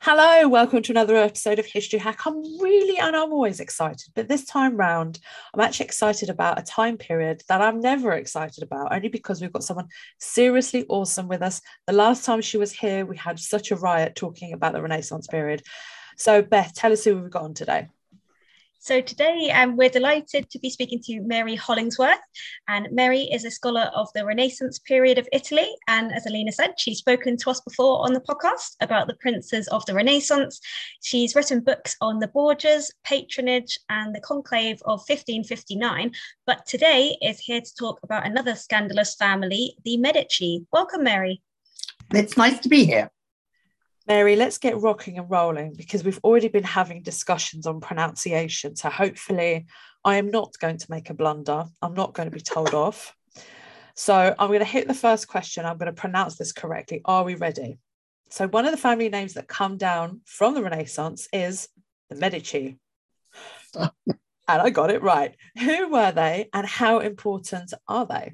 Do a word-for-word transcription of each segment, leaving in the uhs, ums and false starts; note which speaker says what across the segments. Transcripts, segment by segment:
Speaker 1: Hello, welcome to another episode of History Hack. I'm really, and I'm always excited, but this time round, I'm actually excited about a time period that I'm never excited about, only because we've got someone seriously awesome with us. The last time she was here, we had such a riot talking about the Renaissance period. So, Beth, tell us who we've got on today.
Speaker 2: So today um, we're delighted to be speaking to Mary Hollingsworth, and Mary is a scholar of the Renaissance period of Italy, and as Alina said, she's spoken to us before on the podcast about the princes of the Renaissance. She's written books on the Borgias, patronage and the conclave of fifteen fifty-nine, but today is here to talk about another scandalous family, the Medici. Welcome, Mary.
Speaker 3: It's nice to be here.
Speaker 1: Mary, let's get rocking and rolling because we've already been having discussions on pronunciation. So hopefully I am not going to make a blunder. I'm not going to be told off. So I'm going to hit the first question. I'm going to pronounce this correctly. Are we ready? So one of the family names that come down from the Renaissance is the Medici. And I got it right. Who were they and how important are they?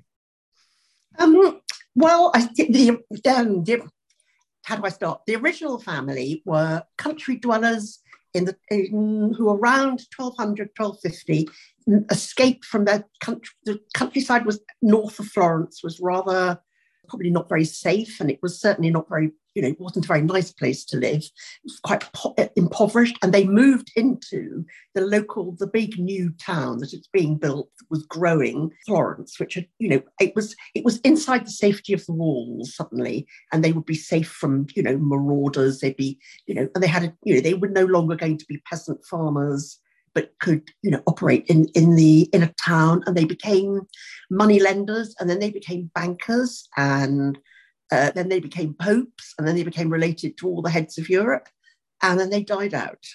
Speaker 3: Um, well, I think the, um, the how do I start? The original family were country dwellers in the in, who around twelve hundred, twelve fifty escaped from their country. The countryside was north of Florence, was rather probably not very safe, and it was certainly not very, you know, it wasn't a very nice place to live. It was quite po- impoverished, and they moved into the local, the big new town that it's being built was growing, Florence, which had, you know, it was it was inside the safety of the walls suddenly, and they would be safe from, you know, marauders. They'd be, you know, and they had, a, you know, they were no longer going to be peasant farmers, but could, you know, operate in, in the in a town, and they became money lenders, and then they became bankers, and uh, then they became popes, and then they became related to all the heads of Europe, and then they died out.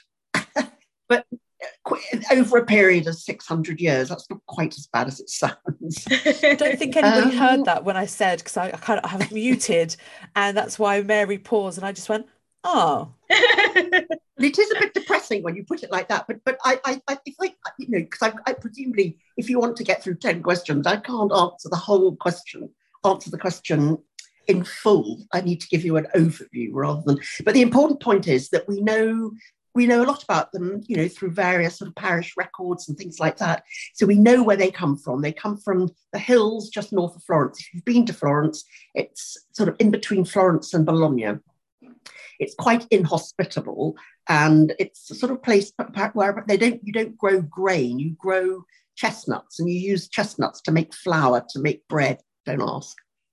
Speaker 3: But over a period of six hundred years, that's not quite as bad as it sounds.
Speaker 1: I don't think anybody
Speaker 3: um,
Speaker 1: heard that when I said, because I, I kind of have muted, and that's why Mary paused, and I just went, oh.
Speaker 3: It is a bit depressing when you put it like that, but but I I, I think, you know, because I, I presumably if you want to get through ten questions, I can't answer the whole question, answer the question in full. I need to give you an overview rather than. But the important point is that we know we know a lot about them, you know, through various sort of parish records and things like that. So we know where they come from. They come from the hills just north of Florence. If you've been to Florence, it's sort of in between Florence and Bologna. It's quite inhospitable, and it's a sort of place where they don't you don't grow grain, you grow chestnuts, and you use chestnuts to make flour, to make bread. Don't ask.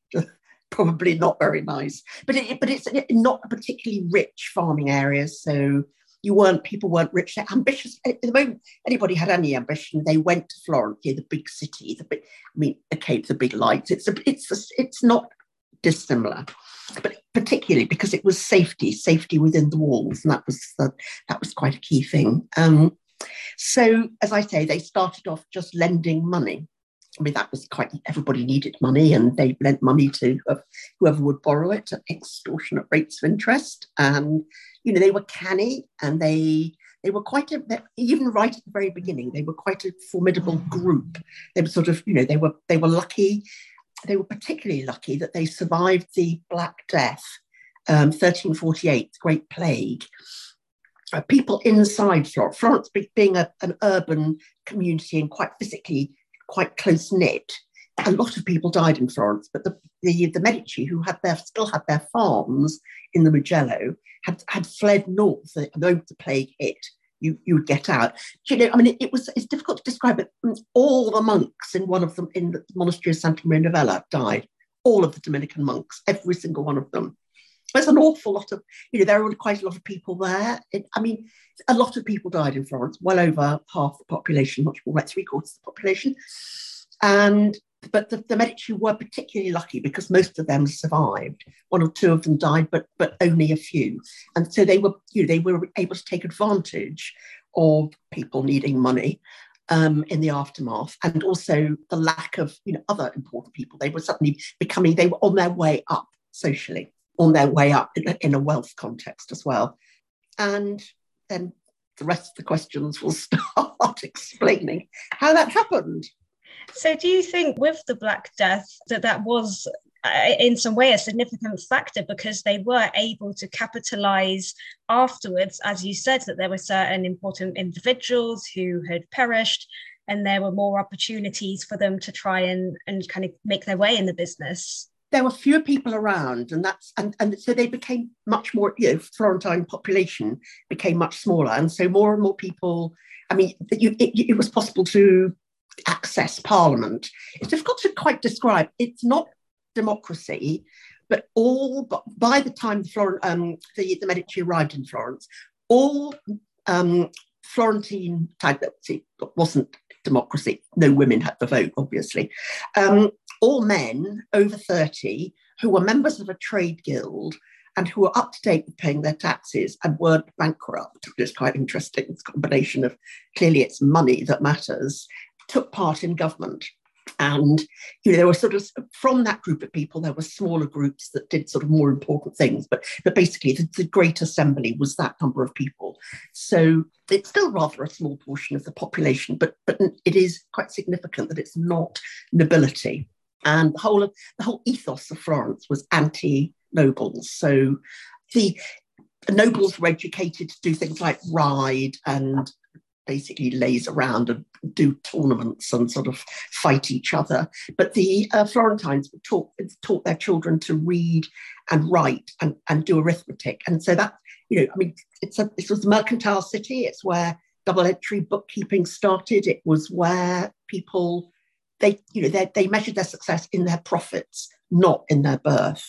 Speaker 3: Probably not very nice, but it, but it's not a particularly rich farming area, so you weren't people weren't rich. They're ambitious. At the moment, anybody had any ambition, they went to Florence, the big city. The big, I mean, okay, the big lights. It's a, it's a, it's not dissimilar, but particularly because it was safety, safety within the walls, and that was the, that was quite a key thing. Um, so, as I say, they started off just lending money. I mean, that was quite, everybody needed money, and they lent money to whoever would borrow it at extortionate rates of interest. And, you know, they were canny, and they they were quite a, even right at the very beginning, they were quite a formidable group. They were sort of, you know, they were they were lucky. They were particularly lucky that they survived the Black Death, um, thirteen forty-eight, the Great Plague. Uh, people inside Florence, Florence being a, an urban community and quite physically quite close-knit, a lot of people died in Florence, but the, the, the Medici, who had their still had their farms in the Mugello, had, had fled north. The moment the plague hit, you, you would get out. You know, I mean, it, it was it's difficult to describe it. All the monks in one of them, in the monastery of Santa Maria Novella, died. All of the Dominican monks, every single one of them. There's an awful lot of, you know, there were quite a lot of people there. It, I mean, a lot of people died in Florence, well over half the population, much more like three quarters of the population. And but the, the Medici were particularly lucky because most of them survived. One or two of them died, but but only a few. And so they were, you know, they were able to take advantage of people needing money um, in the aftermath, and also the lack of, you know, other important people. They were suddenly becoming, they were on their way up socially, on their way up in a, in a wealth context as well. And then the rest of the questions will start explaining how that happened.
Speaker 2: So do you think with the Black Death that that was in some way a significant factor, because they were able to capitalize afterwards, as you said, that there were certain important individuals who had perished, and there were more opportunities for them to try and, and kind of make their way in the business.
Speaker 3: There were fewer people around, and that's and, and so they became much more, you know, Florentine population became much smaller, and so more and more people, I mean, you, it, it was possible to access Parliament. It's difficult to quite describe. It's not democracy, but all but by the time the, Flor- um, the, the Medici arrived in Florence, all um, Florentine type, it wasn't democracy. No women had the vote, obviously. Um, all men over thirty who were members of a trade guild and who were up to date with paying their taxes and weren't bankrupt, which is quite interesting. It's a combination of, clearly it's money that matters, took part in government. And, you know, there were sort of, from that group of people, there were smaller groups that did sort of more important things. But, but basically, the, the Great Assembly was that number of people. So it's still rather a small portion of the population, but, but it is quite significant that it's not nobility. And the whole of the whole ethos of Florence was anti-nobles. So the nobles were educated to do things like ride and basically laze around and do tournaments and sort of fight each other. But the uh, Florentines were taught, taught their children to read and write and, and do arithmetic. And so that, you know, I mean, it's a, it was a mercantile city. It's where double entry bookkeeping started. It was where people, they, you know, they, they measured their success in their profits, not in their birth.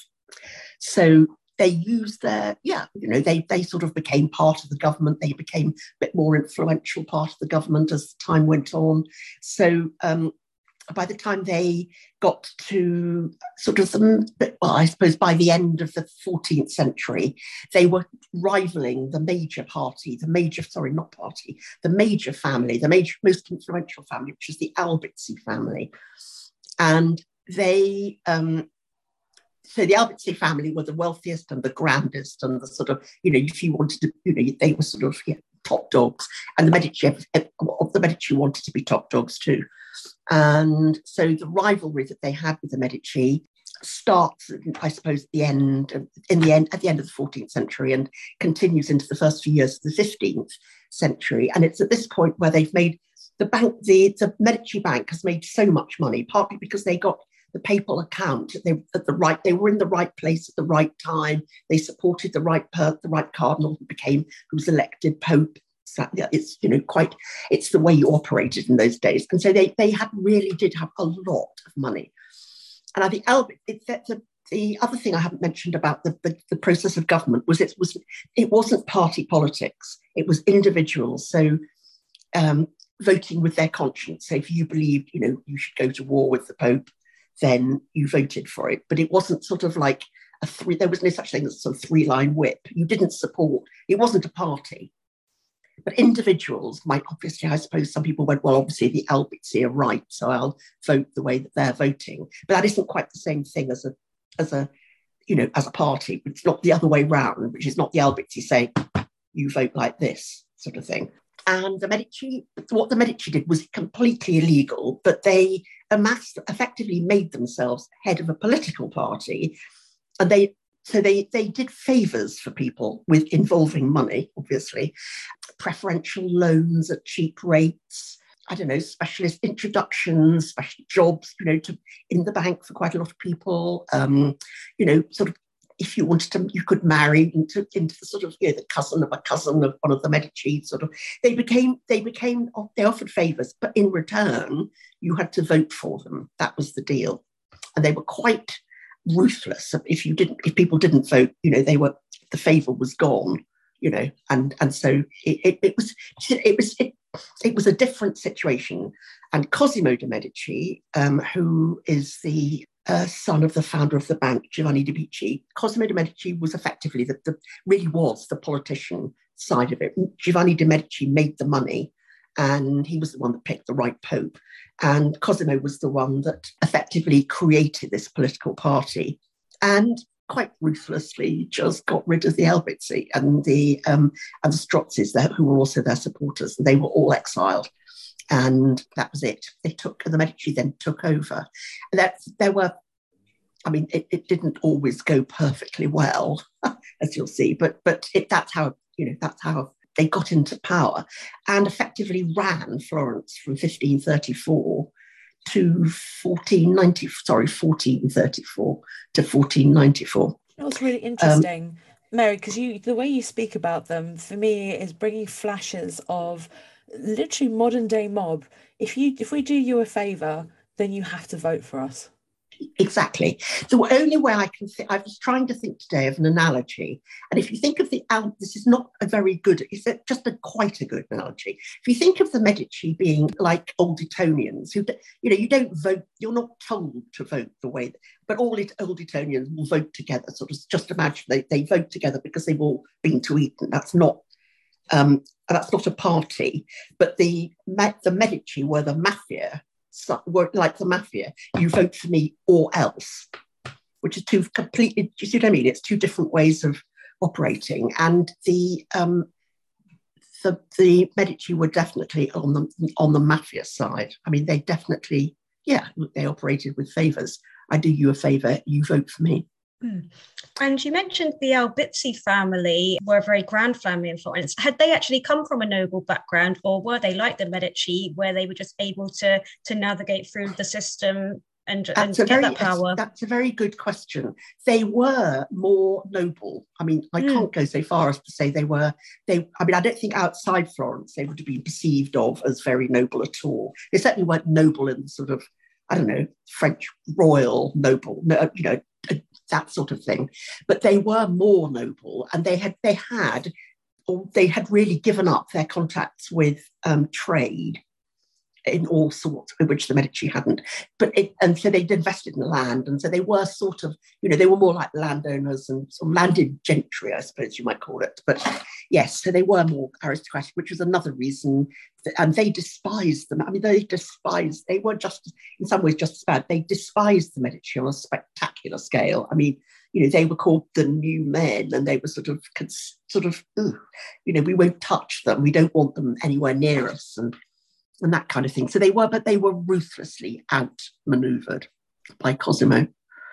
Speaker 3: So they used their, yeah, you know, they they sort of became part of the government. They became a bit more influential part of the government as time went on. So um, by the time they got to sort of, some, well, I suppose by the end of the fourteenth century, they were rivaling the major party, the major, sorry, not party, the major family, the major, most influential family, which is the Albizzi family. And they... Um, So the Albizzi family were the wealthiest and the grandest and the sort of, you know, if you wanted to, you know, they were sort of yeah, top dogs. And the Medici, of the Medici wanted to be top dogs too. And so the rivalry that they had with the Medici starts, I suppose, at the end, in the end, at the end of the fourteenth century and continues into the first few years of the fifteenth century. And it's at this point where they've made the bank, the, the Medici Bank has made so much money, partly because they got the papal account. They at the right, they were in the right place at the right time. They supported the right per, the right cardinal who became who was elected pope. So it's, you know, quite, it's the way you operated in those days. And so they they had really did have a lot of money. And I think Albert, it, the, the other thing I haven't mentioned about the, the, the process of government was it was it wasn't party politics. It was individuals. So um, voting with their conscience. So if you believed, you know, you should go to war with the Pope, then you voted for it. But it wasn't sort of like a three, there was no such thing as a sort of three-line whip. You didn't support, it wasn't a party. But individuals might, obviously, I suppose some people went, well, obviously the Albizzi are right, so I'll vote the way that they're voting. But that isn't quite the same thing as a, as a, you know, as a party. It's not the other way round, which is not the Albizzi saying, you vote like this sort of thing. And the Medici, what the Medici did was completely illegal, but they amassed, effectively made themselves head of a political party. And they, so they, they did favours for people with involving money, obviously, preferential loans at cheap rates, I don't know, specialist introductions, special jobs, you know, to in the bank for quite a lot of people, um, you know, sort of, if you wanted to, you could marry into, into the sort of, you know, the cousin of a cousin of one of the Medici, sort of, they became, they became, they offered favours, but in return, you had to vote for them. That was the deal. And they were quite ruthless. If you didn't, if people didn't vote, you know, they were, the favour was gone, you know, and, and so it, it, it was, it was, it, it was a different situation. And Cosimo de' Medici, um, who is the Uh, son of the founder of the bank, Giovanni de' Medici. Cosimo de' Medici was effectively, the, the really was the politician side of it. Giovanni de' Medici made the money and he was the one that picked the right pope. And Cosimo was the one that effectively created this political party and quite ruthlessly just got rid of the Albizzi and the, um, and the Strozzis, who were also their supporters, and they were all exiled. And that was it. They took, the Medici then took over. And that, there were I mean, it, it didn't always go perfectly well, as you'll see, but but it, that's how, you know, that's how they got into power and effectively ran Florence from fifteen thirty-four to fourteen ninety, sorry, fourteen thirty-four to fourteen ninety-four.
Speaker 1: That was really interesting, um, Mary, because you the way you speak about them, for me, is bringing flashes of literally modern day mob. If you if we do you a favour, then you have to vote for us.
Speaker 3: Exactly. The only way I can think, I was trying to think today of an analogy. And if you think of the, this is not a very good, it's just a quite a good analogy. If you think of the Medici being like old Etonians, who, you know, you don't vote, you're not told to vote the way, but all it, old Etonians will vote together. Sort of just imagine they, they vote together because they've all been to Eton. That's not, um, that's not a party. But the, the Medici were the mafia. So, like the mafia, you vote for me or else, which is two completely, do you see what I mean? It's two different ways of operating. And the um, the, the Medici were definitely on the on the mafia side. I mean, they definitely, yeah, they operated with favours. I do you a favour, you vote for me.
Speaker 2: Mm. And you mentioned the Albizzi family were a very grand family in Florence. Had they actually come from a noble background, or were they like the Medici, where they were just able to to navigate through the system and, and get
Speaker 3: very,
Speaker 2: that power?
Speaker 3: That's a very good question. They were more noble. I mean, I mm. can't go so far as to say they were, they. I mean, I don't think outside Florence they would have been perceived of as very noble at all. They certainly weren't noble in the sort of, I don't know, French royal noble, no, you know, that sort of thing. But they were more noble, and they had they had or they had really given up their contacts with um, trade in all sorts, which the Medici hadn't. But it, and so they'd invested in the land, and so they were sort of, you know, they were more like landowners and sort of landed gentry, I suppose you might call it. But yes, so they were more aristocratic, which was another reason. That, and they despised them. I mean, they despised. They were just, in some ways, just as bad. They despised the Medici on a spectacular scale. I mean, you know, they were called the new men, and they were sort of, sort of, ugh, you know, we won't touch them. We don't want them anywhere near us, and. and that kind of thing. So they were, but they were ruthlessly outmaneuvered by Cosimo.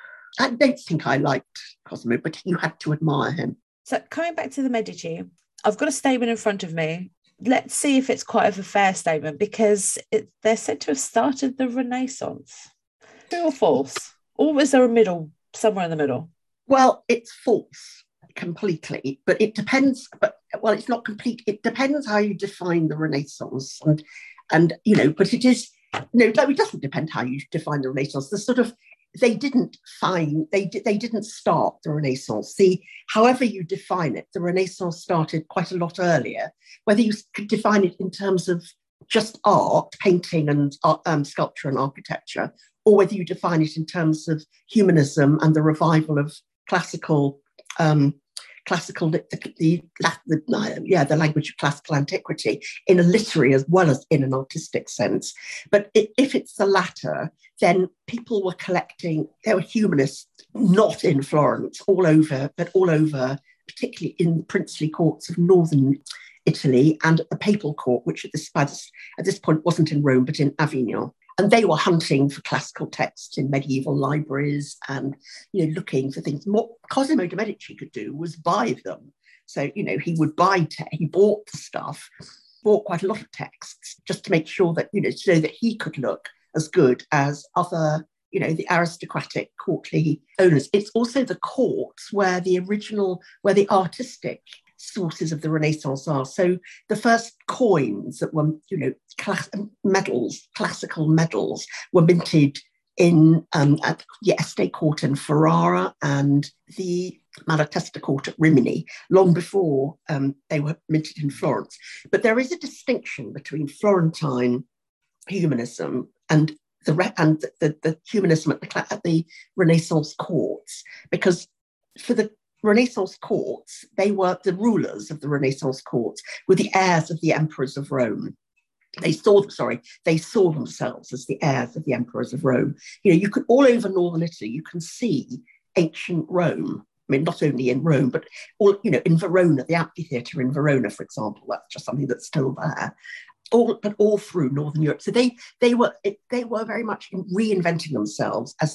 Speaker 3: I don't think I liked Cosimo, but you had to admire him.
Speaker 1: So coming back to the Medici, I've got a statement in front of me. Let's see if it's quite of a fair statement, because it, they're said to have started the Renaissance. True or false? Or was there a middle, somewhere in the middle?
Speaker 3: Well, it's false completely, but it depends. But well, it's not complete. It depends how you define the Renaissance. And And, you know, but it is, no, it doesn't depend how you define the Renaissance. The sort of, they didn't find, they, they didn't start the Renaissance. The, however you define it, the Renaissance started quite a lot earlier. Whether you could define it in terms of just art, painting and um, sculpture and architecture, or whether you define it in terms of humanism and the revival of classical um classical, the, the, the, yeah, the language of classical antiquity in a literary as well as in an artistic sense. But it, if it's the latter, then people were collecting, there were humanists, not in Florence, all over, but all over, particularly in the princely courts of northern Italy and at the papal court, which at this, by this, at this point wasn't in Rome, but in Avignon. And they were hunting for classical texts in medieval libraries and, you know, looking for things. What Cosimo de' Medici could do was buy them. So, you know, he would buy, te- he bought the stuff, bought quite a lot of texts just to make sure that, you know, so that he could look as good as other, you know, the aristocratic courtly owners. It's also the courts where the original, where the artistic sources of the Renaissance are. So the first coins that were, you know, class- medals, classical medals, were minted in um, at the Este court in Ferrara and the Malatesta court at Rimini, long before um, they were minted in Florence. But there is a distinction between Florentine humanism and the re- and the, the, the humanism at the, at the Renaissance courts, because for the Renaissance courts, they were the rulers of the Renaissance courts, were the heirs of the emperors of Rome. They saw, sorry, they saw themselves as the heirs of the emperors of Rome. You know, you could, all over northern Italy, you can see ancient Rome. I mean, not only in Rome, but all, you know, in Verona, the amphitheatre in Verona, for example, that's just something that's still there. All, but all through Northern Europe. So they they were they were very much reinventing themselves as the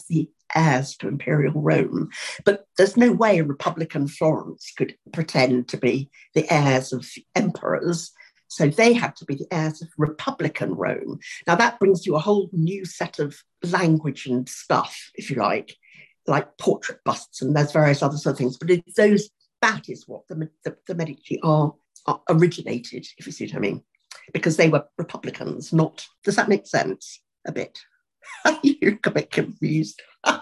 Speaker 3: heirs to imperial Rome. But there's no way a Republican Florence could pretend to be the heirs of emperors. So they had to be the heirs of Republican Rome. Now that brings you a whole new set of language and stuff, if you like, like portrait busts, and there's various other sort of things. But it's those, that is what the, the, the Medici are, are originated, if you see what I mean, because they were Republicans, not, does that make sense? A bit. You're a bit confused.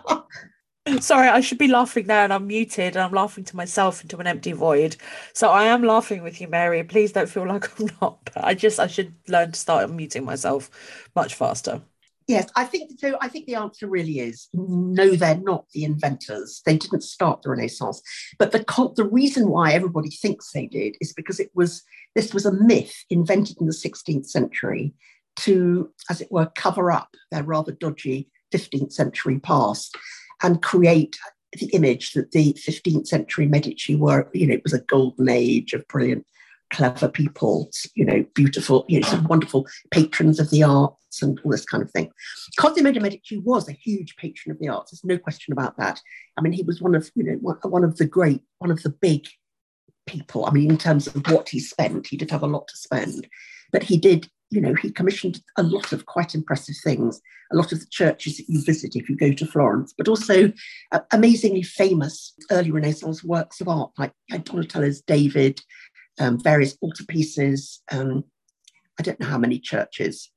Speaker 1: Sorry, I should be laughing there and I'm muted and I'm laughing to myself into an empty void. So I am laughing with you, Mary. Please don't feel like I'm not. But I just, I should learn to start muting myself much faster.
Speaker 3: Yes, I think so. I think the answer really is no, they're not the inventors. They didn't start the Renaissance. But the the reason why everybody thinks they did is because it was this was a myth invented in the sixteenth century to, as it were, cover up their rather dodgy fifteenth century past and create the image that the fifteenth century Medici were, you know, it was a golden age of brilliant, clever people, you know, beautiful, you know, some wonderful patrons of the arts and all this kind of thing. Cosimo de' Medici was a huge patron of the arts. There's no question about that. I mean, he was one of, you know, one, one of the great, one of the big people. I mean, in terms of what he spent, he did have a lot to spend, but he did, you know, he commissioned a lot of quite impressive things, a lot of the churches that you visit if you go to Florence, but also uh, amazingly famous early Renaissance works of art, like Donatello's David, um, various altarpieces. Um, I don't know how many churches,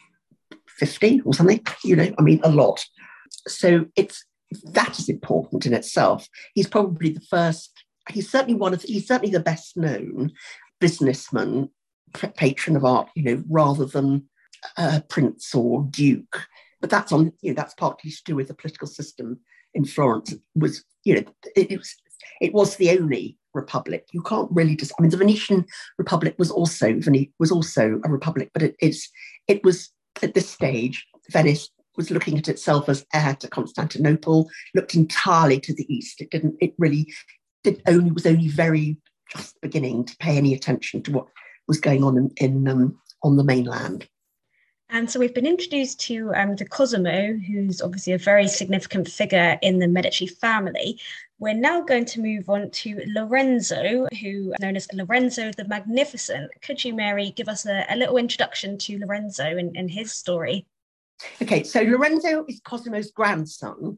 Speaker 3: fifty or something, you know, I mean, a lot. So it's, that is important in itself. He's probably the first, he's certainly one of, the, he's certainly the best known businessman, patron of art, you know, rather than a prince or duke. But that's on, you know, that's partly to do with the political system in Florence. It was, you know, it, it was it was the only republic. You can't really just. I mean, the Venetian Republic was also was also a republic, but it, it's it was at this stage Venice was looking at itself as heir to Constantinople, looked entirely to the east. It didn't. It really did only was only very just beginning to pay any attention to what was going on in, in um, on the mainland.
Speaker 2: And so we've been introduced to um, to Cosimo, who's obviously a very significant figure in the Medici family. We're now going to move on to Lorenzo, who is known as Lorenzo the Magnificent. Could you, Mary, give us a, a little introduction to Lorenzo and, and his story?
Speaker 3: Okay, so Lorenzo is Cosimo's grandson,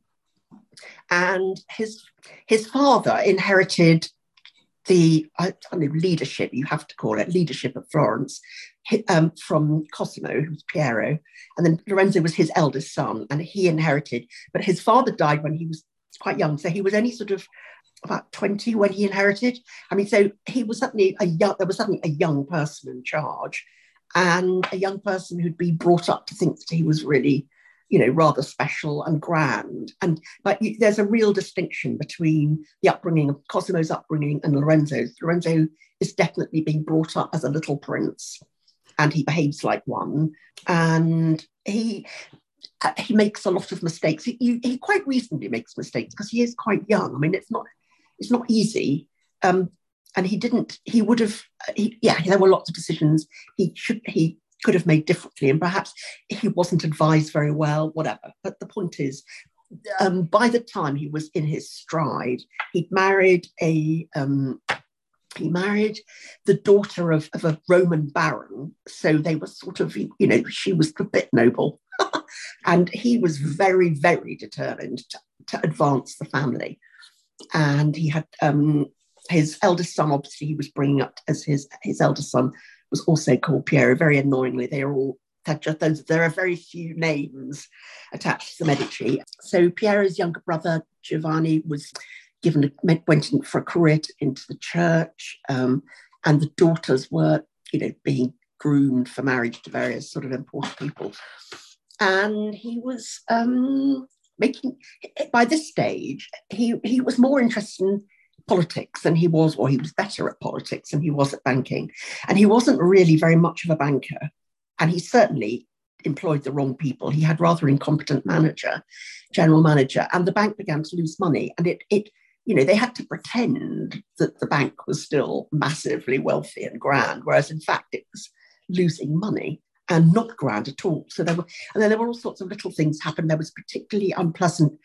Speaker 3: and his his father inherited the I don't know, leadership, you have to call it, leadership of Florence, um, from Cosimo, who was Piero, and then Lorenzo was his eldest son, and he inherited, but his father died when he was quite young, so he was only sort of about twenty when he inherited. I mean, so he was suddenly a young, there was suddenly a young person in charge, and a young person who'd be brought up to think that he was really, you know, rather special and grand. And but you, there's a real distinction between the upbringing of Cosimo's upbringing and Lorenzo's. Lorenzo is definitely being brought up as a little prince, and he behaves like one. And he uh, he makes a lot of mistakes. He, he, he quite reasonably makes mistakes because he is quite young. I mean, it's not it's not easy. Um, and he didn't. He would have. He, yeah, there were lots of decisions he should he. could have made differently, and perhaps he wasn't advised very well, whatever. But the point is, um, by the time he was in his stride, he'd married a um, he married the daughter of, of a Roman baron. So they were sort of, you know, she was a bit noble, and he was very, very determined to, to advance the family. And he had um, his eldest son. Obviously, he was bringing up as his his eldest son. Was also called Piero. Very annoyingly, they are all just those. There are very few names attached to the Medici. So Piero's younger brother Giovanni was given a, went in for a career to, into the church, um, and the daughters were, you know, being groomed for marriage to various sort of important people. And he was um, making. By this stage, he he was more interested in politics than he was, or he was better at politics than he was at banking. And he wasn't really very much of a banker. And he certainly employed the wrong people. He had rather incompetent manager, general manager, and the bank began to lose money. And it, it, you know, they had to pretend that the bank was still massively wealthy and grand, whereas in fact it was losing money. and not grand at all. So there were, and then there were all sorts of little things happen. There was a particularly unpleasant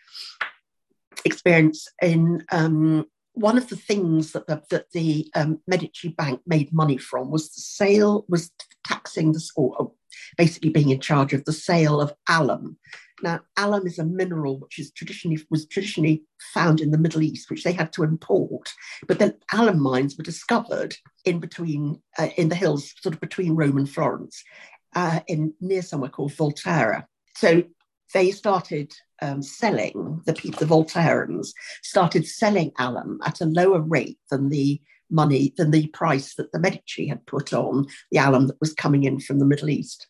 Speaker 3: experience in um, one of the things that the, that the um, Medici Bank made money from was the sale, was taxing the, or basically being in charge of the sale of alum. Now, alum is a mineral which is traditionally was traditionally found in the Middle East, which they had to import. But then alum mines were discovered in between, uh, in the hills, sort of between Rome and Florence, uh, in near somewhere called Volterra. So they started um, selling, the people, the Volterrans, started selling alum at a lower rate than the money, than the price that the Medici had put on the alum that was coming in from the Middle East.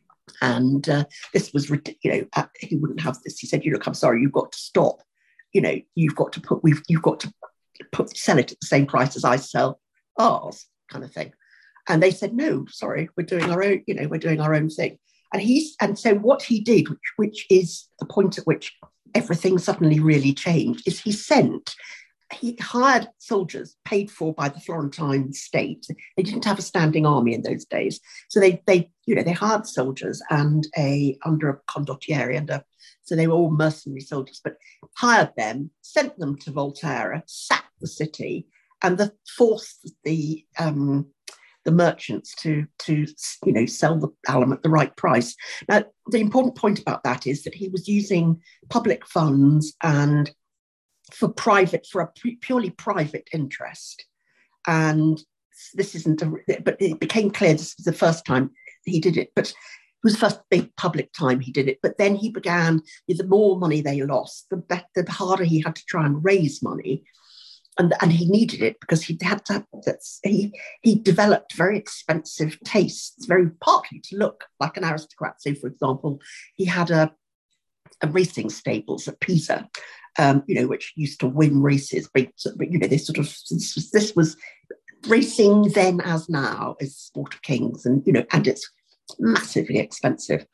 Speaker 3: And uh, this was, you know, uh, he wouldn't have this. He said, you know, I'm sorry, you've got to stop. You know, you've got to put, we've, you've got to put, sell it at the same price as I sell ours, kind of thing. And they said, no, sorry, we're doing our own, you know, we're doing our own thing. And he's, and so what he did, which, which is the point at which everything suddenly really changed, is he sent, he hired soldiers paid for by the Florentine state. They didn't have a standing army in those days. So they, they, you know, they hired soldiers and a, under a condottieri, and a, so they were all mercenary soldiers, but hired them, sent them to Volterra, sacked the city, and the, forced the, um, the merchants to, to, you know, sell the alum at the right price. Now, the important point about that is that he was using public funds and for private, for a purely private interest. And this isn't, a, but it became clear this was the first time he did it, but it was the first big public time he did it. But then he began, the more money they lost, the better, the harder he had to try and raise money. And, and he needed it because he had to, he, he developed very expensive tastes, very partly to look like an aristocrat. So, for example, he had a, a racing stables at Pisa, um, you know, which used to win races. But, but you know, this sort of, this was, this was racing then as now is Sport of Kings, and, you know, and it's massively expensive.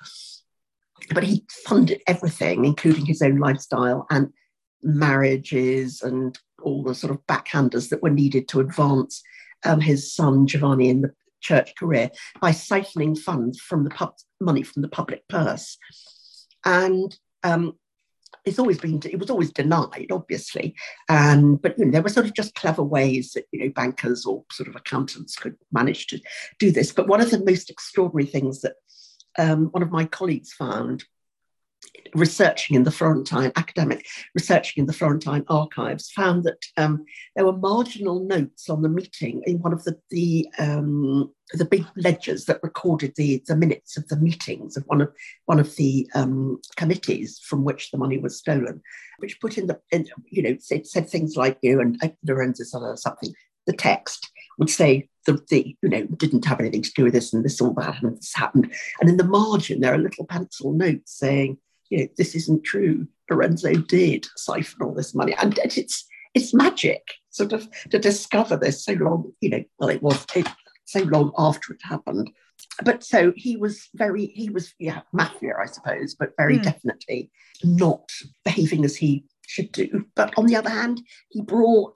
Speaker 3: But he funded everything, including his own lifestyle and marriages and all the sort of backhanders that were needed to advance um, his son Giovanni in the church career by siphoning funds from the pub- money from the public purse. And um, it's always been, it was always denied, obviously. And but you know, there were sort of just clever ways that, you know, bankers or sort of accountants could manage to do this. But one of the most extraordinary things that um, one of my colleagues found, researching in the Florentine, academic researching in the Florentine archives, found that um, there were marginal notes on the meeting in one of the the, um, the big ledgers that recorded the, the minutes of the meetings of one of one of the um, committees from which the money was stolen, which put in the, in, you know, it said things like, you know, and Lorenzo's or something. The text would say the, the, you know, didn't have anything to do with this, and this all that, and this happened. And in the margin, there are little pencil notes saying, you know, this isn't true. Lorenzo did siphon all this money. And it's it's magic, sort of, to discover this so long, you know, well, it was it, so long after it happened. But so he was very, he was, yeah, mafia, I suppose, but very mm. definitely not behaving as he should do. But on the other hand, he brought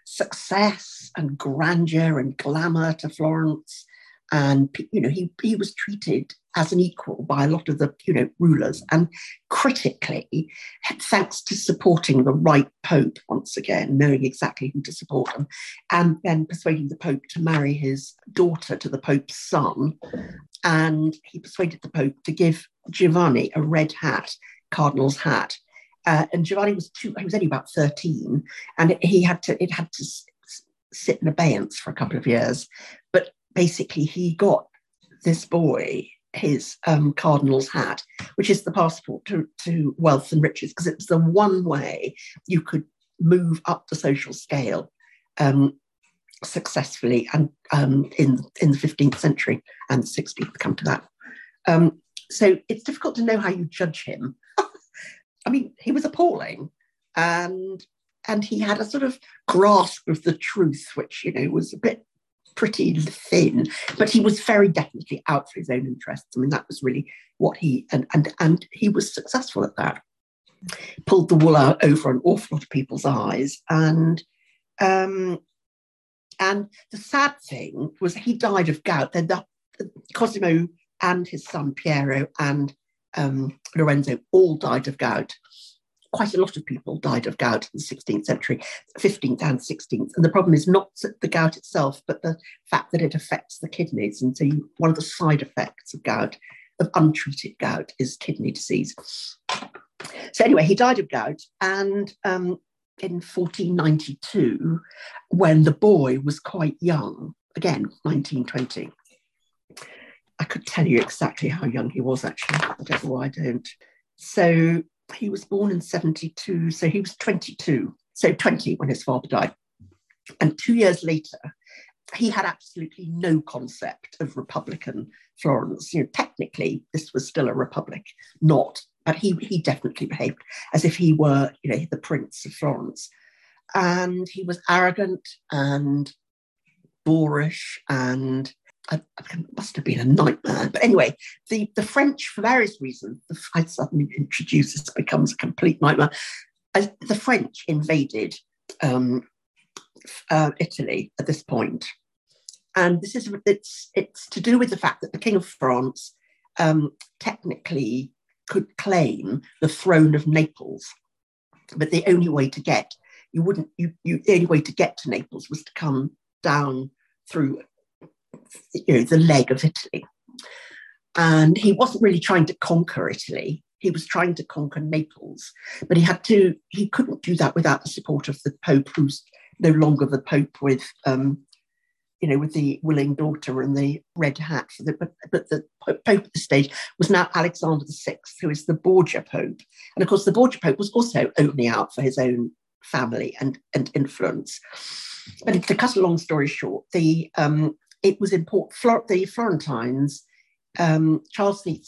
Speaker 3: success and grandeur and glamour to Florence. And, you know, he, he was treated as an equal by a lot of the, you know, rulers. And critically, thanks to supporting the right Pope, once again, knowing exactly who to support him, and then persuading the Pope to marry his daughter to the Pope's son. And he persuaded the Pope to give Giovanni a red hat, cardinal's hat. Uh, and Giovanni was two, he was only about thirteen, and it, he had to, it had to s- sit in abeyance for a couple of years. But basically, he got this boy his um, cardinal's hat, which is the passport to, to wealth and riches, because it was the one way you could move up the social scale um, successfully, and um, in in the fifteenth century and the sixteenth, come to that. Um, so it's difficult to know how you judge him. I mean, he was appalling, and and he had a sort of grasp of the truth, which, you know, was a bit pretty thin, but he was very definitely out for his own interests. I mean, that was really what he, and and and he was successful at that. Pulled the wool out over an awful lot of people's eyes, and um, and the sad thing was he died of gout. Then the, Cosimo and his son Piero and um, Lorenzo all died of gout. Quite a lot of people died of gout in the sixteenth century, fifteenth and sixteenth. And the problem is not the gout itself, but the fact that it affects the kidneys. And so you, one of the side effects of gout, of untreated gout, is kidney disease. So anyway, he died of gout. And um, in fourteen ninety-two, when the boy was quite young, again, nineteen twenty, I could tell you exactly how young he was, actually. I don't know why I don't. So he was born in seventy-two, so he was twenty-two, so twenty when his father died. And two years later, he had absolutely no concept of Republican Florence. You know, technically, this was still a republic, not, but he, he definitely behaved as if he were, you know, the Prince of Florence. And he was arrogant and boorish, and it must have been a nightmare. But anyway, the, the French, for various reasons, the, I suddenly introduce this, becomes a complete nightmare. As the French invaded um, uh, Italy at this point. And this is it's it's to do with the fact that the King of France um, technically could claim the throne of Naples, but the only way to get you wouldn't you, you the only way to get to Naples was to come down through, you know, the leg of Italy. And he wasn't really trying to conquer Italy. He was trying to conquer Naples, but he had to. He couldn't do that without the support of the Pope, who's no longer the Pope with. Um, you know, with the willing daughter and the red hat. For the, but, but the Pope at the stage was now Alexander the Sixth, who is the Borgia Pope. And of course, the Borgia Pope was also only out for his own family and, and influence. But to cut a long story short, the um, it was important. Flor- the Florentines, um, Charles the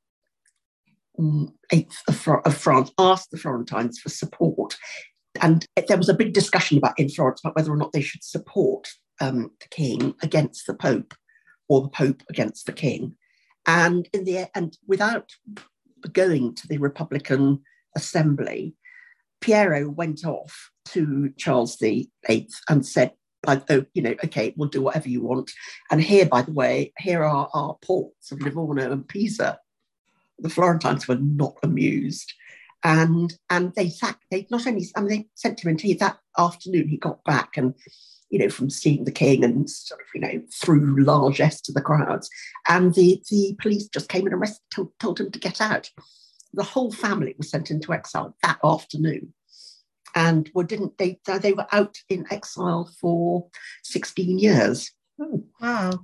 Speaker 3: Eighth of, of France, asked the Florentines for support. And there was a big discussion about in Florence about whether or not they should support Um, the king against the Pope, or the Pope against the king, and in the and without going to the Republican Assembly, Piero went off to Charles the Eighth and said, "Oh, you know, okay, we'll do whatever you want. And here, by the way, here are our ports of Livorno and Pisa." The Florentines were not amused, and and they sacked. They not only, I mean, they sent him into that afternoon. He got back and, you know, from seeing the king and sort of, you know, threw largesse to the crowds. And the, the police just came and arrested, told, told him to get out. The whole family was sent into exile that afternoon. And were, didn't they, they were out in exile for sixteen years.
Speaker 2: Oh, wow.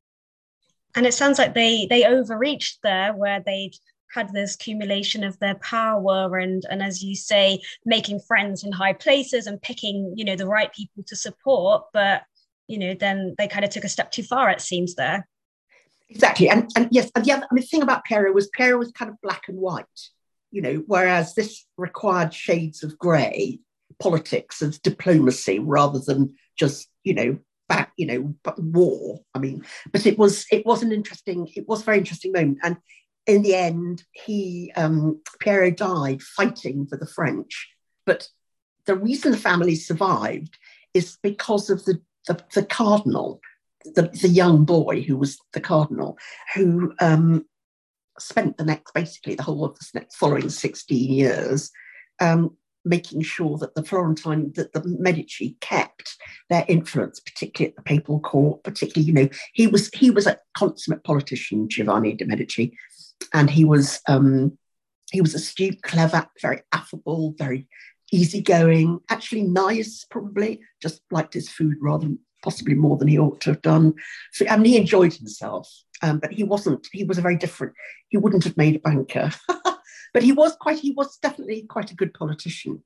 Speaker 2: And it sounds like they, they overreached there, where they'd had this accumulation of their power and, and as you say, making friends in high places and picking, you know, the right people to support. But, you know, then they kind of took a step too far, it seems, there.
Speaker 3: Exactly. And, and yes, and the other I mean, the thing about Piero was Piero was kind of black and white, you know, whereas this required shades of grey, politics and diplomacy, rather than just, you know, back, you know, war. I mean, but it was, it was an interesting, it was a very interesting moment. And in the end, he um, Piero died fighting for the French. But the reason the family survived is because of the the, the cardinal, the, the young boy who was the cardinal, who um, spent the next, basically the whole of the next following sixteen years, um, making sure that the Florentine, that the Medici kept their influence, particularly at the papal court, particularly, you know, he was he was a consummate politician, Giovanni de' Medici. And he was um, he was astute, clever, very affable, very easygoing, actually nice, probably, just liked his food rather than possibly more than he ought to have done. So, I mean, he enjoyed himself, um, but he wasn't, he was a very different, he wouldn't have made a banker. But he was quite, he was definitely quite a good politician.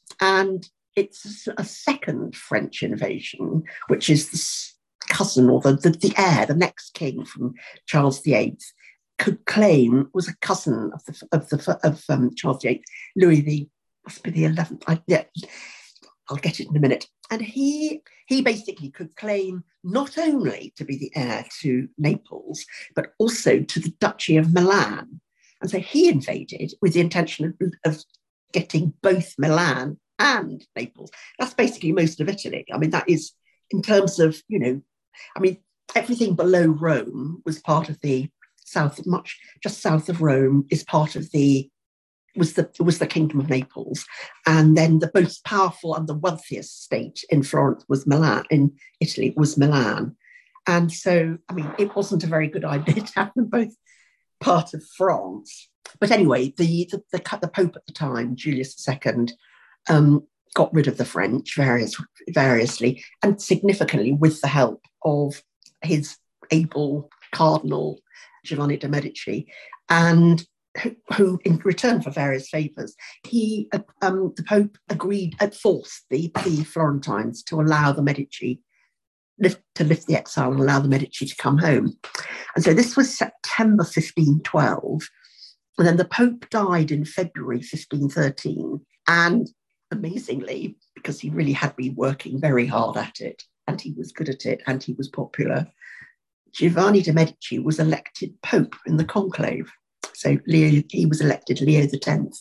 Speaker 3: And it's a second French invasion, which is the cousin or the, the, the heir, the next king from Charles the Eighth, could claim was a cousin of the of the of um, Charles the Eighth, Louis the must be the eleventh. I, yeah, I'll get it in a minute. And he he basically could claim not only to be the heir to Naples, but also to the Duchy of Milan. And so he invaded with the intention of, of getting both Milan and Naples. That's basically most of Italy. I mean, that is, in terms of, you know, I mean, everything below Rome was part of the south, much just south of Rome, is part of the was the was the Kingdom of Naples, and then the most powerful and the wealthiest state in Florence was Milan. In Italy was Milan, and so I mean it wasn't a very good idea to have them both part of France. But anyway, the the the, the Pope at the time, Julius the Second, um, got rid of the French various variously and significantly with the help of his able Cardinal Giovanni de' Medici, and who, who in return for various favours, he um, the Pope agreed and forced the, the Florentines to allow the Medici lift, to lift the exile and allow the Medici to come home. And so this was September fifteen twelve, and then the Pope died in February fifteen thirteen. And amazingly, because he really had been working very hard at it, and he was good at it, and he was popular, Giovanni de' Medici was elected Pope in the conclave. So Leo, he was elected Leo the Tenth.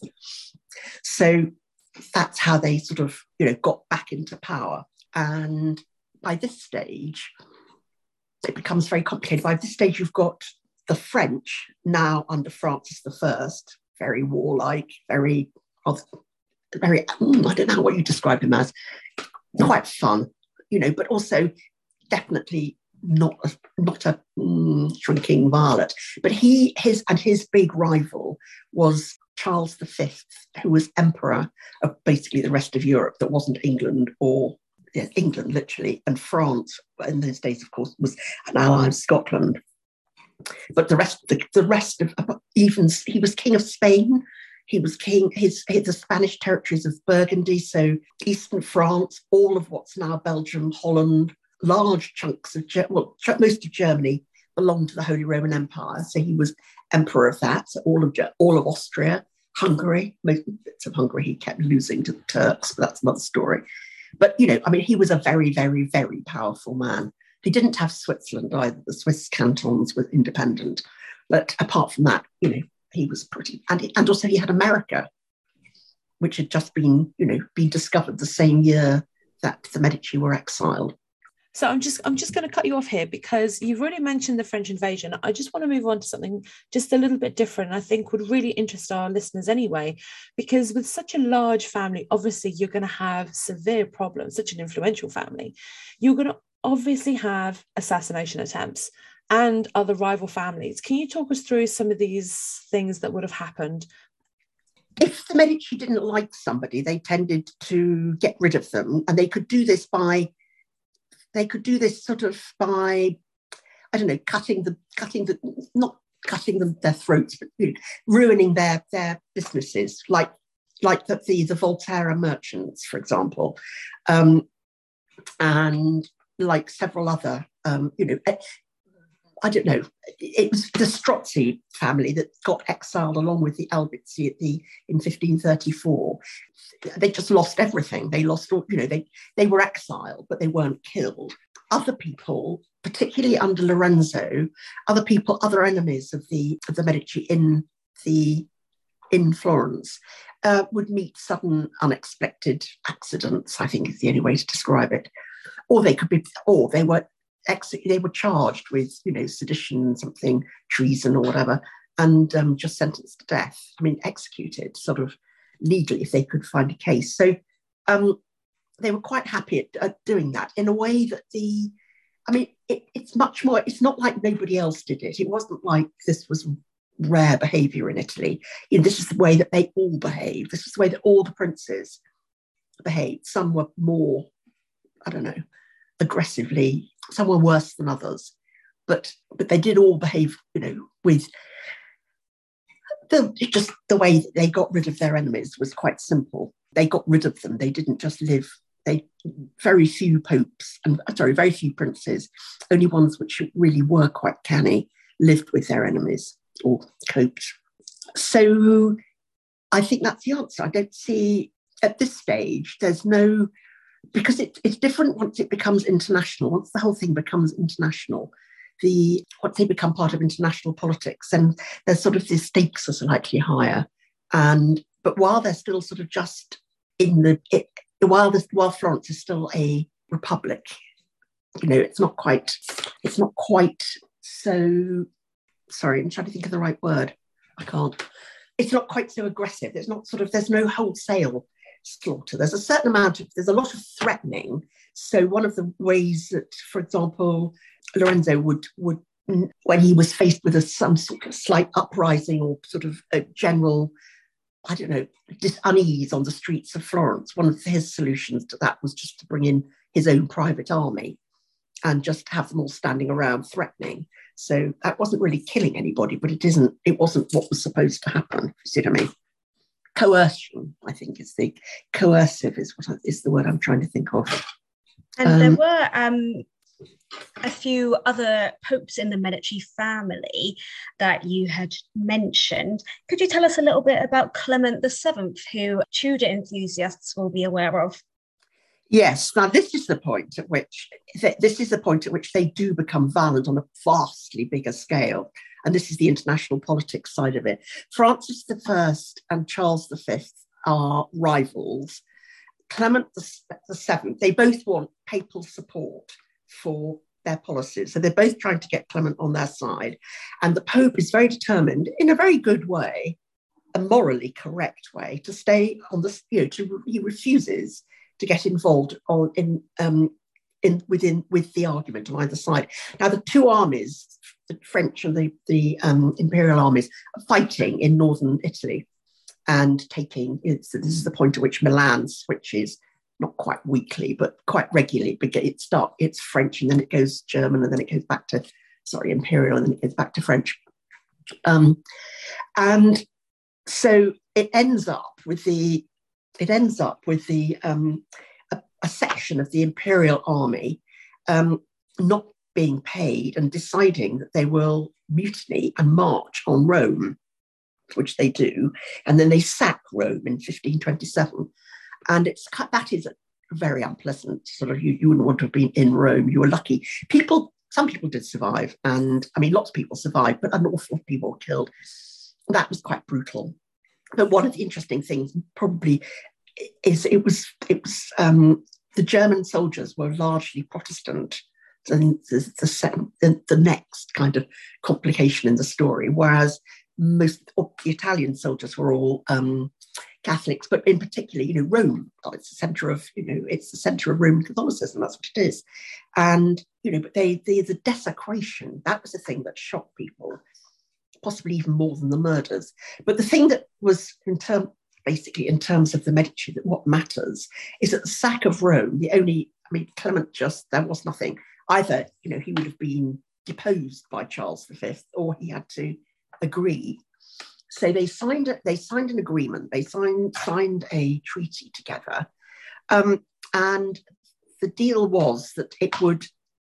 Speaker 3: So that's how they sort of, you know, got back into power. And by this stage, it becomes very complicated. By this stage, you've got the French now under Francis the First, very warlike, very, very, I don't know what you describe him as, quite fun, you know, but also definitely not a, not a mm, shrinking violet. But he, his, and his big rival was Charles the Fifth, who was emperor of basically the rest of Europe that wasn't England or yeah, England, literally, and France in those days, of course, was an ally of Scotland. But the rest, the, the rest of even he was king of Spain. He was king. His, his the Spanish territories of Burgundy, so eastern France, all of what's now Belgium, Holland, large chunks of well, most of Germany belonged to the Holy Roman Empire. So he was emperor of that. So all of all of Austria, Hungary, most bits of Hungary he kept losing to the Turks, but that's another story. But you know, I mean, he was a very, very, very powerful man. He didn't have Switzerland either. The Swiss cantons were independent, but apart from that, you know, he was pretty. And he, and also he had America, which had just been, you know, been discovered the same year that the Medici were exiled.
Speaker 1: So I'm just I'm just going to cut you off here because you've already mentioned the French invasion. I just want to move on to something just a little bit different, I think would really interest our listeners anyway, because with such a large family, obviously you're going to have severe problems, such an influential family. You're going to obviously have assassination attempts and other rival families. Can you talk us through some of these things that would have happened?
Speaker 3: If the Medici didn't like somebody, they tended to get rid of them, and they could do this by They could do this sort of by, I don't know, cutting the, cutting the, not cutting them their throats, but you know, ruining their their businesses, like like the the, the Volterra merchants, for example, um, and like several other, um, you know, I don't know. It was the Strozzi family that got exiled along with the Albizzi at the in fifteen thirty-four. They just lost everything. They lost all, you know, they they were exiled, but they weren't killed. Other people, particularly under Lorenzo, other people, other enemies of the of the Medici in the in Florence, uh, would meet sudden, unexpected accidents, I think is the only way to describe it. Or they could be, or they were ex- they were charged with, you know, sedition, something, treason or whatever, and um, just sentenced to death. I mean, executed, sort of legally if they could find a case. So um, they were quite happy at, at doing that in a way that the, I mean, it, it's much more, it's not like nobody else did it. It wasn't like this was rare behaviour in Italy. You know, this is the way that they all behaved. This is the way that all the princes behaved. Some were more, I don't know, aggressively, some were worse than others, but but they did all behave, you know, with the, just the way that they got rid of their enemies was quite simple. They got rid of them. They didn't just live. They very few popes and sorry, very few princes, only ones which really were quite canny, lived with their enemies or coped. So I think that's the answer. I don't see at this stage. There's no, because it, it's different once it becomes international. Once the whole thing becomes international, the once they become part of international politics, and there's sort of the stakes are slightly higher. And but while they're still sort of just in the it, while this while Florence is still a republic, you know, it's not quite it's not quite so sorry, I'm trying to think of the right word. I can't. It's not quite so aggressive. There's not sort of, there's no wholesale slaughter. There's a certain amount of, there's a lot of threatening. So one of the ways that, for example, Lorenzo would, would when he was faced with a, some sort of slight uprising or sort of a general, I don't know, dis- unease on the streets of Florence, one of his solutions to that was just to bring in his own private army and just have them all standing around threatening. So that wasn't really killing anybody, but it isn't, it wasn't what was supposed to happen. You see what I mean? Coercion, I think, is the coercive is what I, is the word I'm trying to think of.
Speaker 2: And
Speaker 3: um,
Speaker 2: there were um, a few other popes in the Medici family that you had mentioned. Could you tell us a little bit about Clement the Seventh, who Tudor enthusiasts will be aware of?
Speaker 3: Yes. Now, this is the point at which this is the point at which they do become violent on a vastly bigger scale. And this is the international politics side of it. Francis the First and Charles the Fifth are rivals. Clement the Seventh, they both want papal support for their policies. So they're both trying to get Clement on their side. And the Pope is very determined, in a very good way, a morally correct way, to stay on the, you know, to, he refuses to get involved on, in, um, in within with the argument on either side. Now, the two armies, the French and the, the um, imperial armies, are fighting in northern Italy and taking, so this is the point at which Milan switches, not quite weekly, but quite regularly. It start, it's French and then it goes German and then it goes back to, sorry, imperial and then it goes back to French. Um, and so it ends up with the, it ends up with the um, a, a section of the imperial army um, not being paid and deciding that they will mutiny and march on Rome, which they do, and then they sack Rome in fifteen twenty-seven. And it's that is a very unpleasant sort of, you, you wouldn't want to have been in Rome. You were lucky. People, some people did survive, and I mean, lots of people survived, but an awful lot of people were killed. That was quite brutal. But one of the interesting things probably is it was it was um, the German soldiers were largely Protestant. And the, the, the, the next kind of complication in the story, whereas most of the Italian soldiers were all um, Catholics, but in particular, you know, Rome, oh, it's the centre of, you know, it's the centre of Roman Catholicism, that's what it is. And, you know, but they, they, the desecration, that was the thing that shocked people, possibly even more than the murders. But the thing that was, in term, basically in terms of the Medici, that what matters is that the sack of Rome, the only, I mean, Clement just, there was nothing. Either, you know, he would have been deposed by Charles the Fifth, or he had to agree. So they signed it. They signed an agreement. They signed signed a treaty together, um, and the deal was that it would,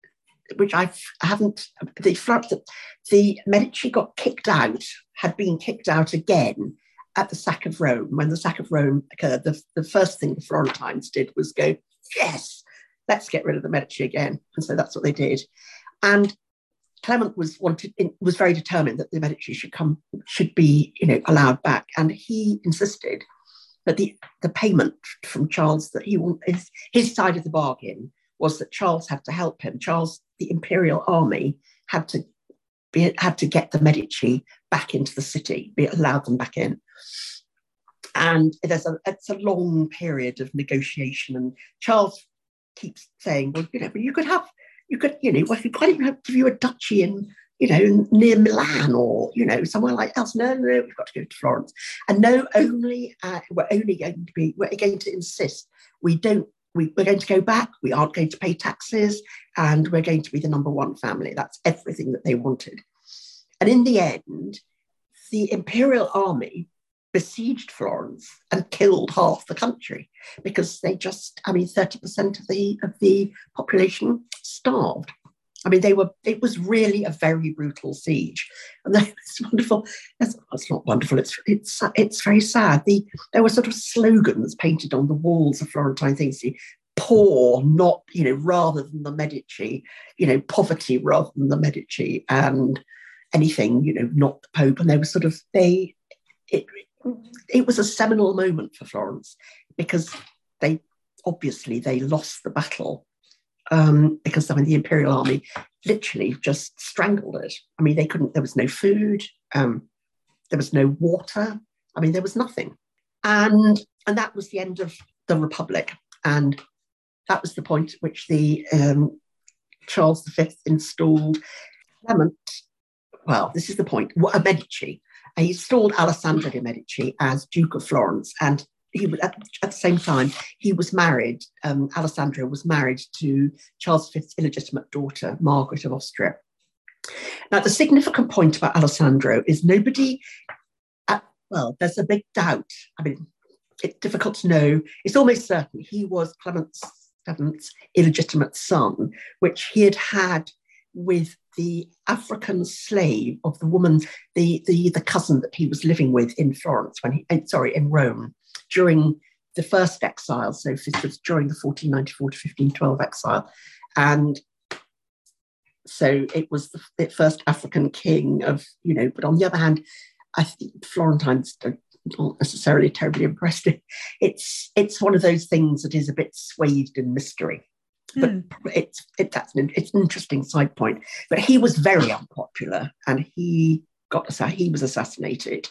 Speaker 3: which I've, I haven't. The the Medici got kicked out, had been kicked out again at the sack of Rome. When the sack of Rome occurred, the, the first thing the Florentines did was go, yes, let's get rid of the Medici again. And so that's what they did. And Clement was wanted was very determined that the Medici should come should be, you know, allowed back. And he insisted that the, the payment from Charles, that he his, his side of the bargain was that Charles had to help him. Charles, the imperial army, had to be had to get the Medici back into the city, be allowed them back in. And there's a it's a long period of negotiation, and Charles keeps saying, well, you know, but you could have, you could, you know, well, why don't you have, give you a duchy in, you know, near Milan or, you know, somewhere like else. No, no, no, we've got to go to Florence. And no, only, uh, we're only going to be, we're going to insist we don't, we, we're going to go back, we aren't going to pay taxes, and we're going to be the number one family. That's everything that they wanted. And in the end, the imperial army besieged Florence and killed half the country because they just, I mean, thirty percent of the of the population starved. I mean, they were, it was really a very brutal siege. And it's wonderful, it's, it's not wonderful, it's it's it's very sad. The, there were sort of slogans painted on the walls of Florentine things, poor, not, you know, rather than the Medici, you know, poverty rather than the Medici, and anything, you know, not the Pope. And they were sort of, they, it, it was a seminal moment for Florence because they obviously they lost the battle um, because I mean, the Imperial Army literally just strangled it. I mean, they couldn't, there was no food, um, there was no water. I mean, there was nothing. And, and that was the end of the Republic. And that was the point at which the um, Charles the Fifth installed Clement, well, this is the point, a Medici. He installed Alessandro de' Medici as Duke of Florence, and he was, at, at the same time, he was married, um, Alessandro was married to Charles the Fifth's illegitimate daughter, Margaret of Austria. Now, the significant point about Alessandro is nobody, at, well, there's a big doubt. I mean, it's difficult to know. It's almost certain he was Clement the Seventh's illegitimate son, which he had had with the African slave of the woman, the, the, the cousin that he was living with in Florence, when he, sorry, in Rome, during the first exile. So this was during the fourteen ninety-four to fifteen twelve exile. And so it was the, the first African king of, you know, but on the other hand, I think Florentines don't not necessarily terribly impressed. It's, it's one of those things that is a bit swathed in mystery. But mm. it's it, that's an, it's an interesting side point. But he was very unpopular, and he got he was assassinated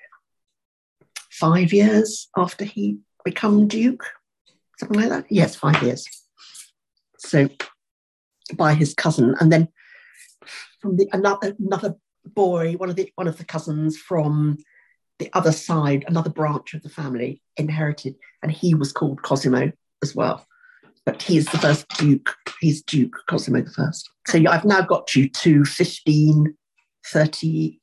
Speaker 3: five years after he become duke, something like that. Yes, five years. So by his cousin, and then from the another another boy, one of the one of the cousins from the other side, another branch of the family inherited, and he was called Cosimo as well. But he is the first Duke. He's Duke Cosimo the First. So I've now got you to fifteen thirty-seven.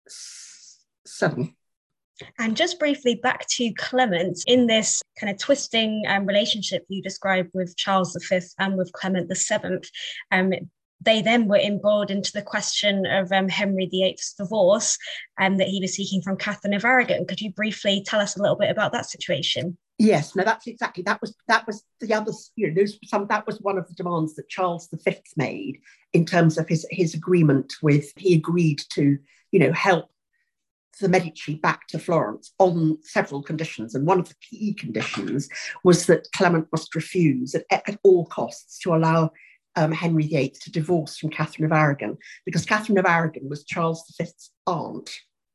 Speaker 2: And just briefly back to Clement, in this kind of twisting um, relationship you described with Charles the Fifth and with Clement the Seventh, um, they then were embroiled into the question of um, Henry the Eighth's divorce um, that he was seeking from Catherine of Aragon. Could you briefly tell us a little bit about that situation?
Speaker 3: Yes, no, that's exactly, that was that was the other, you know, there's some, that was one of the demands that Charles the Fifth made in terms of his, his agreement with, he agreed to, you know, help the Medici back to Florence on several conditions. And one of the key conditions was that Clement must refuse at, at all costs to allow um, Henry the Eighth to divorce from Catherine of Aragon, because Catherine of Aragon was Charles the Fifth's aunt.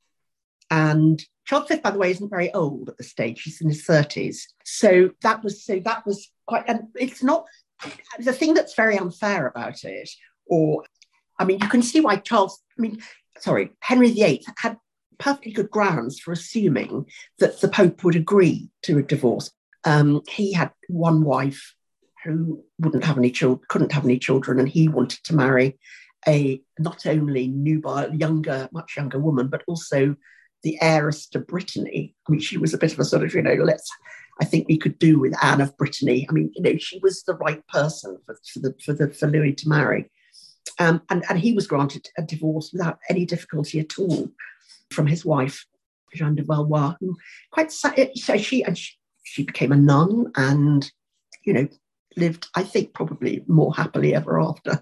Speaker 3: And Charles the Fifth, by the way, isn't very old at this stage. He's in his thirties. So that was so that was quite, and it's not the thing that's very unfair about it. Or, I mean, you can see why Charles, I mean, sorry, Henry the Eighth had perfectly good grounds for assuming that the Pope would agree to a divorce. Um, he had one wife who wouldn't have any children, couldn't have any children, and he wanted to marry a not only nubile, younger, much younger woman, but also the heiress to Brittany. I mean, she was a bit of a sort of, you know, let's, I think we could do with Anne of Brittany. I mean, you know, she was the right person for, for the for the for Louis to marry. Um, and, and he was granted a divorce without any difficulty at all from his wife, Jeanne de Valois, who quite, so she, and she, she became a nun and, you know, lived, I think, probably more happily ever after.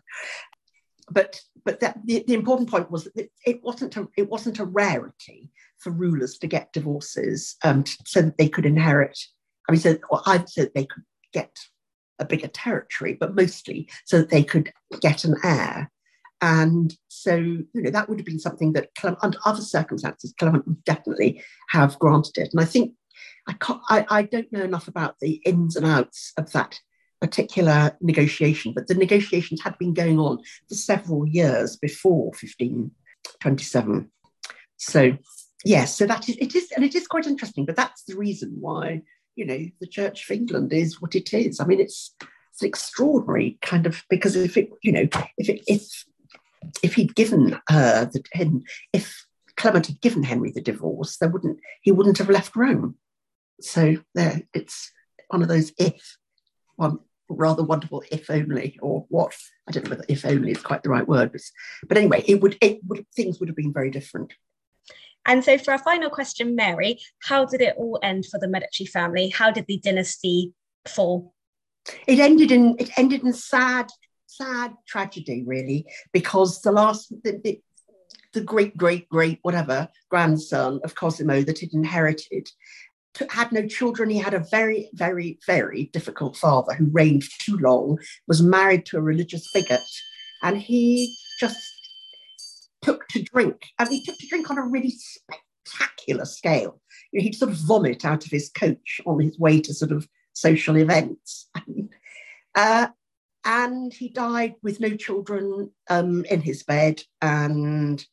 Speaker 3: But but that, the, the important point was that it, it wasn't a, it wasn't a rarity for rulers to get divorces um, so that they could inherit. I mean, so or either so that they could get a bigger territory, but mostly so that they could get an heir. And so, you know, that would have been something that Clement, under other circumstances, Clement would definitely have granted it. And I think I can't, I, I don't know enough about the ins and outs of that particular negotiation, but the negotiations had been going on for several years before fifteen twenty-seven. So yes, so that is, it is, and it is quite interesting, but that's the reason why, you know, the Church of England is what it is. I mean, it's, it's extraordinary kind of, because if it, you know, if it, if, if he'd given her the, him, if Clement had given Henry the divorce, there wouldn't, he wouldn't have left Rome. So there, it's one of those if, one rather wonderful if only, or what, I don't know whether if only is quite the right word, but, but anyway, it would, it would, things would have been very different.
Speaker 2: And so for our final question, Mary, how did it all end for the Medici family? How did the dynasty fall?
Speaker 3: It ended in it ended in sad, sad tragedy, really, because the last the, the, the great, great, great, whatever grandson of Cosimo that had inherited t- had no children. He had a very, very, very difficult father who reigned too long, was married to a religious bigot, and he just took to drink. And he took to drink on a really spectacular scale. You know, he'd sort of vomit out of his coach on his way to sort of social events. uh, and he died with no children um, in his bed, and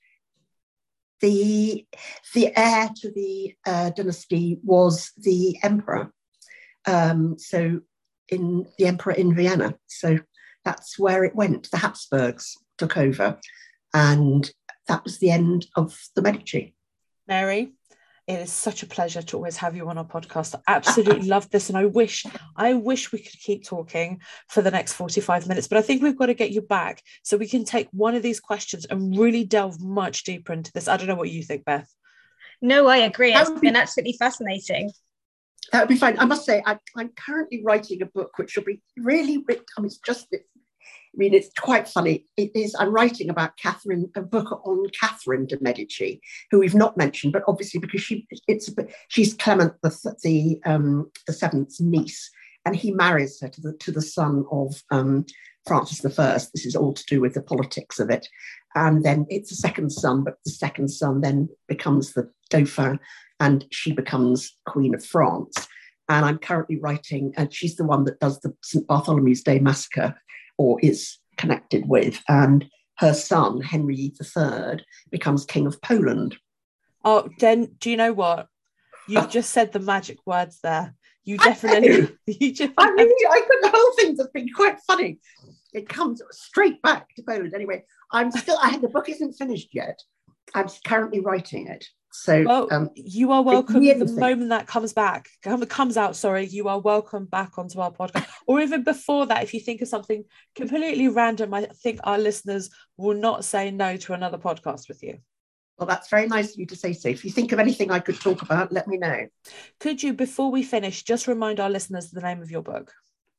Speaker 3: the the heir to the uh, dynasty was the emperor. Um, so in the emperor in Vienna. So that's where it went. The Habsburgs took over, and that was the end of the Medici.
Speaker 1: Mary, it is such a pleasure to always have you on our podcast. I absolutely love this, and I wish I wish we could keep talking for the next forty-five minutes, but I think we've got to get you back so we can take one of these questions and really delve much deeper into this. I don't know what you think, Beth.
Speaker 2: No, I agree. It's
Speaker 3: be,
Speaker 2: been absolutely fascinating.
Speaker 3: That would be fine. I must say, I, I'm currently writing a book which will be really, I mean, it's just, I mean, it's quite funny. It is, I'm writing about Catherine, a book on Catherine de' Medici, who we've not mentioned, but obviously because she, it's, she's Clement the the, um, the Seventh's niece, and he marries her to the to the son of um, Francis the First. This is all to do with the politics of it, and then it's a second son, but the second son then becomes the Dauphin, and she becomes Queen of France. And I'm currently writing, and she's the one that does the Saint Bartholomew's Day massacre, or is connected with, and her son, Henry the Third, becomes King of Poland.
Speaker 1: Oh, then do you know what? You've just said the magic words there. You definitely... you just,
Speaker 3: I really, I think the whole thing's been quite funny. It comes straight back to Poland. Anyway, I'm still, I had, the book isn't finished yet. I'm currently writing it. So
Speaker 1: well,
Speaker 3: um,
Speaker 1: you are welcome the moment that comes back, comes out, sorry, you are welcome back onto our podcast. Or even before that, if you think of something completely random, I think our listeners will not say no to another podcast with you.
Speaker 3: Well, that's very nice of you to say so. If you think of anything I could talk about, let me know.
Speaker 1: Could you, before we finish, just remind our listeners the name of your book?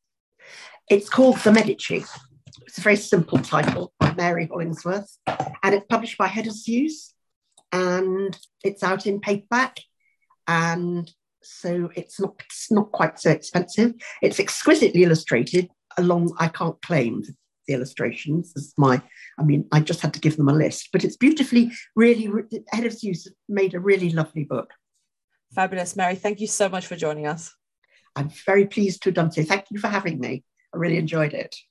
Speaker 3: It's called The Medici. It's a very simple title by Mary Hollingsworth, and it's published by Hedda's Views, and it's out in paperback, and so it's not it's not quite so expensive. It's exquisitely illustrated. Along, I can't claim the illustrations as my. I mean, I just had to give them a list, but it's beautifully, really. Hedda's Views made a really lovely book.
Speaker 1: Fabulous, Mary. Thank you so much for joining us.
Speaker 3: I'm very pleased to have done so. Thank you for having me. I really enjoyed it.